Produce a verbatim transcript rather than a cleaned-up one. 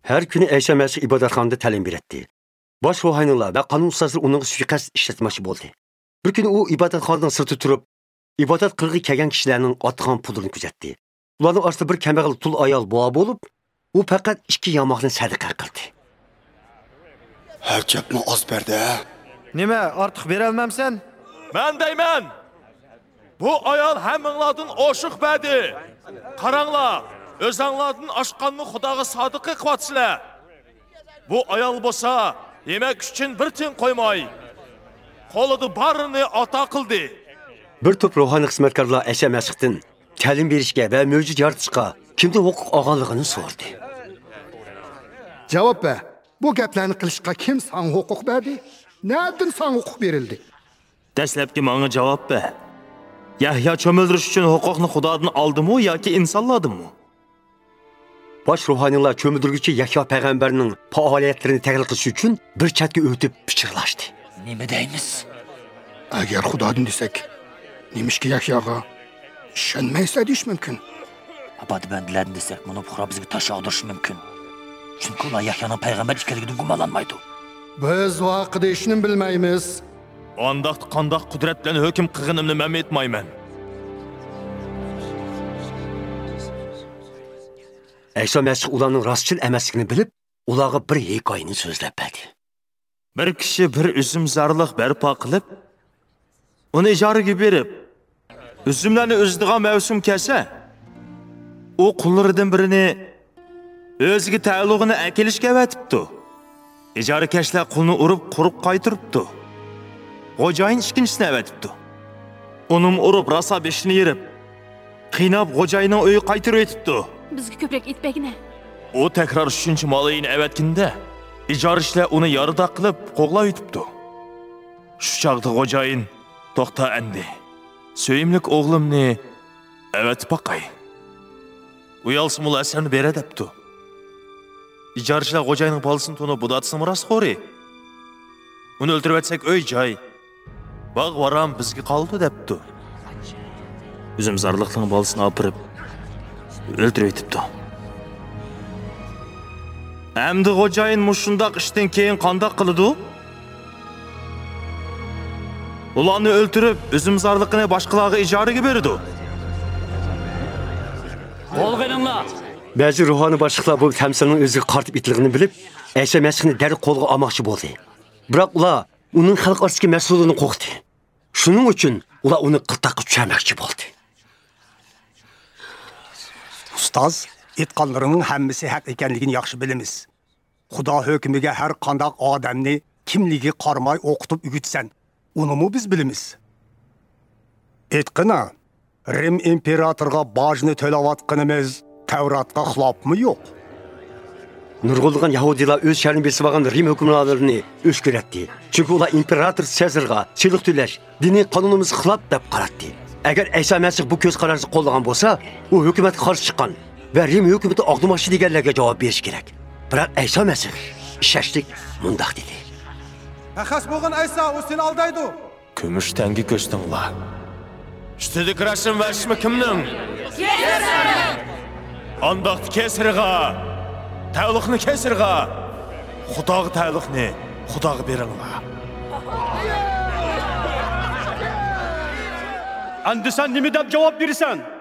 Her günü Eyşe Məsih ibadatxonada ta'lim beradi. Bosh ruhoniylar va qonun ustozlar uning suiqasd ishlatmoqchi bo'ldi. Bir kuni u ibodatxonadan sirti turib, ibodat qilg'i kelgan kishilarning otgan pulini kuzatdi. Ularning orasida bir kambag'al tul ayol boğa bo'lib, u faqat ikki yamoqni sadaqa qildi. Hajabni oz berdi. Nima, ortiq bera olmamsan? Men deyman. Bu ayol hammanglardan oshiq berdi. Qaranglar, o'zinglardan oshqanni Xudoga sodiq qilyapsizlar. Bu ayol bo'lsa, yemek uchun bir tin qo'ymay, qo'lida barini ata qildi. Bir to'p ruhoniy xizmatkorlar Eyşe Məsihdan ta'lim berishga va mo'jiz yaratishga kimda huquq olganligini so'radi. Javob ber. Bu gaplarni qilishga kim san huquq berdi? Nereden san huquq berildi? Dastlabki menga javob ber. Yahyo cho'mildirish uchun huquqni Xudodan oldimi yoki insonladimi? Bosh ruhoniylar cho'mildiruvchi Yahyo payg'ambarning faoliyatlarini tahlil qilish uchun bir chatga o'tib pichirlashdi. Nima deymiz? Agar Xudodan desak, nimishki Yahyoga ishonmaysa deyish mumkin. Abad bandilarni desak, buni buxro bizga tashog'dirish mumkin. Chunki ular Yahyoning payg'ambar ekanligidan gumonlanmaydi. Biz vaqtida ishni bilmaymiz. Ondaq qandoq qudrat bilan hukm qilganimni men aytmayman. Eyşe Məsih ularning rostchil emasligini bilib, ularga bir hikoyani so'zlab berdi. Bir kishi bir uzum zarliq barpo qilib, uni ijaraga berib, uzumlarni o'zidigan mavsum kelsa, u qullaridan birini o'ziga taalluqini akilishga avatibdi. Ijarakaşlar qulni urib, qurib qaytiribdi. Xo'jayin ikkinchisini avatibdi. Uning urib, rosa beshini yerib, qiynab xo'jayinning uyi qaytirib etibdi. Bizga ko'proq itbagina. U takrar uchinchi molayini avatganda, ijarishlar uni yarida qilib, qo'g'lab etibdi. Shu chaqda xo'jayin to'xta endi. Söyimlik o'g'limni avatib baqay. Uyalsın ul asarni bera debdi. İjarishlar xo'jayinning bolasini to'nib budatsini mirosxo'ri. Uni o'ldirib etsak uy joy. Bog' varam bizga qoldi debdi. O'zim zarliqning bolasini opirib o'ldirib etibdi. Endi xo'jayin mushundoq ishdan keyin qandoq qiladi? Ularni o'ldirib, o'zim zarliqini boshqalarga ijaraga berdi. Qo'lg'ininglar. Ba'zi ruhoniy boshliqlar bu tamsilning o'ziga qartib itligini bilib, Eyşe Məsihni dar qo'lga olmoqchi bo'ldi. Biroq ular uning xalq orasidagi mas'ulini qo'rqdi. Shuning uchun ular uni qirtaqqa tushirmoqchi bo'ldi. Ustoz, aytganlarining hammasi haq ekanligini yaxshi bilamiz. Xudo hukmiga har qanday odamni kimligi qarmay o'qitib o'gitsan, unimi biz bilamiz. Aytqina, Rim imperatorga bojni to'layotganimiz Tavratga xilofmi yo'q? Nurg'ulg'an Yahudilar o'z sharini besib olgan Rim hukmronlarini o'shkiratdi. Chunki ular imperator Sezarga chilik to'lash diniy qonunimiz xilof deb qaratdi. Agar Eyşe Məsih bu ko'z qarashni qo'llagan bo'lsa, u hukumatga qarshi chiqqan va Rim hukumati oqdimoqchi deganlarga javob berish kerak. Biroq Eyşe Məsih ishashlik mundaq dedi. Axas bo'lgan Aysa u seni aldaydi. Kumush tangi ko'stinglar. Üstüdük rasm ve ismi kimning? Kesirga! Andaq kesirga, tavliqni kesirga, Xudoga tavliqni Xudoga beringlar. Endi sen nima deb javob berasan?